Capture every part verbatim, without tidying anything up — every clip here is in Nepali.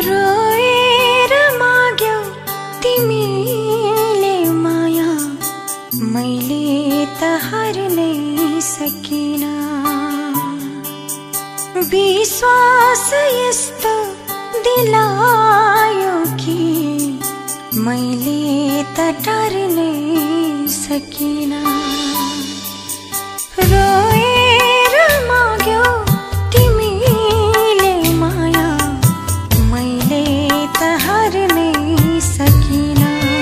रोएर माग्यौ तिमीले माया, मैले त हार्नै सकिन। विश्वास यस्तो दिलायो कि मैले त टार्नै सकिन। रोएर माग्यौ तिमीले माया, मैले त हार्नै सकिन।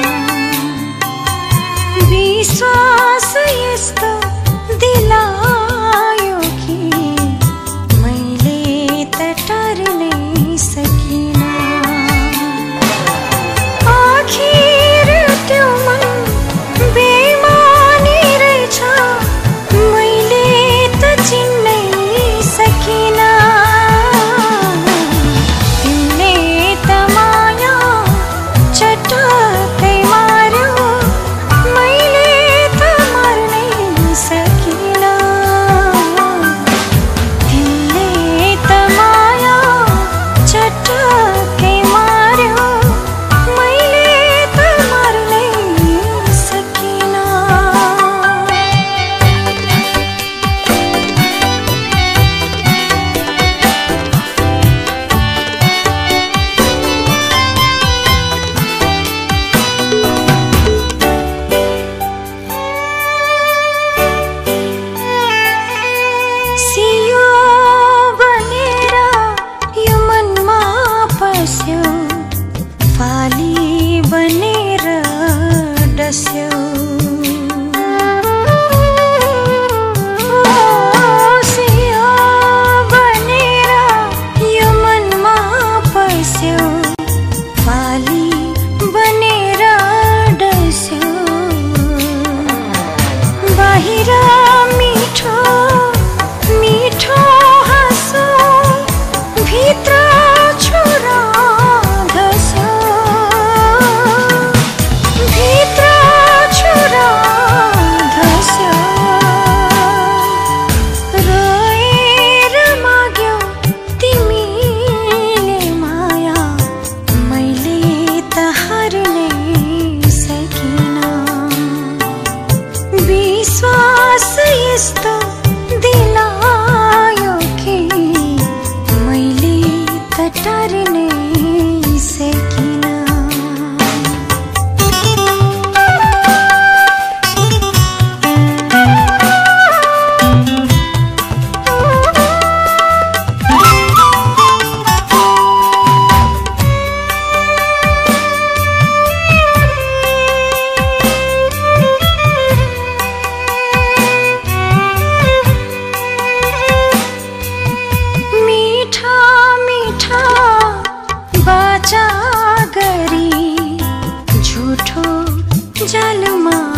विश्वास यस्तो दिलायो कि मैले त टार्नै सकिन। आखिर त्यो मन बेइमानी रहेछ, मैले त चिन्नै सकिन। तिमीले त माया चटक्कै मार्यो, मैले त मार्नै सकिन। तिमीले त माया चटक्कै मार्यो, मैले त मार्नै सकिन। सियो बनेर यो मनमा पस्यो, फाली बनेर डस्यो। सियो बनेर यो मनमा पस्यो, फाली बनेर डस्यो। बाहिर मिठो मिठो हाँसो, भित्र छोरा घस्यो। भित्र छोरा घस्यो। रोएर माग्यौ तिमीले माया, मैले त हार्नै सकिन। विश्वास यस्तो दिलायो कि मैले त टार्नै सकिन। मीठा मीठा बाचा गरी झुठो जालमा